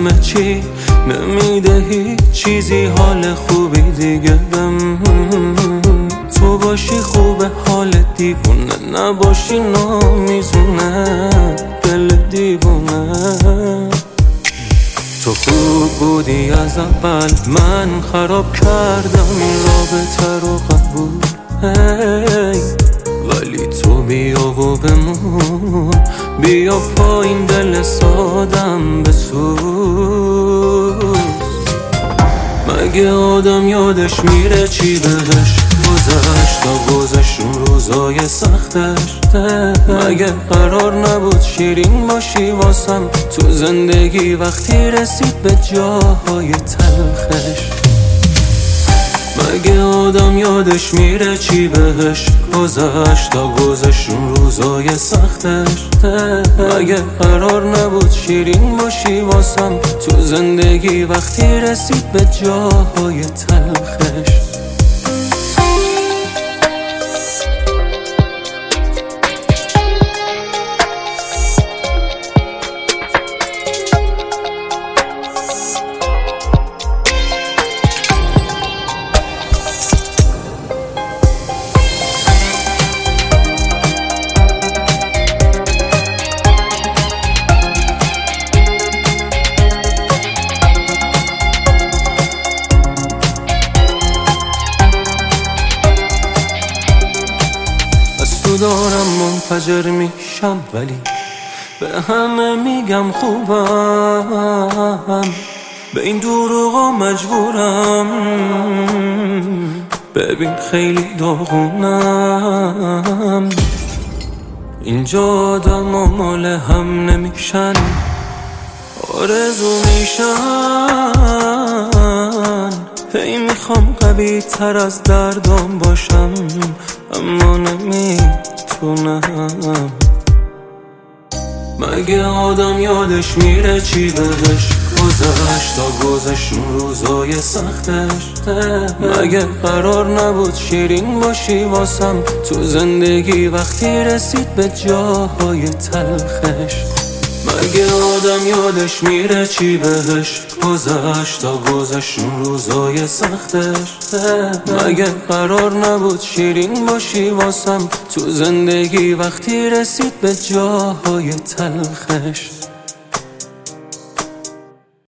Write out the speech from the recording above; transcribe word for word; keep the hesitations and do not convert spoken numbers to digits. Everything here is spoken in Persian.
همه چی نمیده هیچ چیزی حال خوبی دیگه بم تو باشی خوبه حال دیوونه نباشی نامیزونه دل دیوونه تو خوب بودی از اول من خراب کردم این رابطه رو قبول hey. ولی تو بیا و بمون بیا پایین دل سادم بسوز مگه آدم یادش میره چی بهش گذشت تا گذشت اون روزای سختش مگه قرار نبود شیرین باشی واسم تو زندگی وقتی رسید به جاهای تلخش مگه آدم یادش میره چی بهش گذشت تا گذشت اون روزای سختش مگه قرار نبود شیرین باشی واسم تو زندگی وقتی رسید به جاهای تلخش تو دارم منفجر میشم ولی به همه میگم خوبم به این دروغا مجبورم ببین خیلی داغونم اینجا آدم و مال هم نمیشن آرزو میشن هی میخوام قوی تر از دردم باشم اما نمیتونم مگه آدم یادش میره چی بهش گذشت تا گذشت اون روزای سختش مگه قرار نبود شیرین باشی واسم تو زندگی وقتی رسید به جاهای تلخش مگه آدم یادش میره چی بهش گذشت تا گذشت اون روزای سختش مگه قرار نبود شیرین باشی واسم تو زندگی وقتی رسید به جاهای تلخش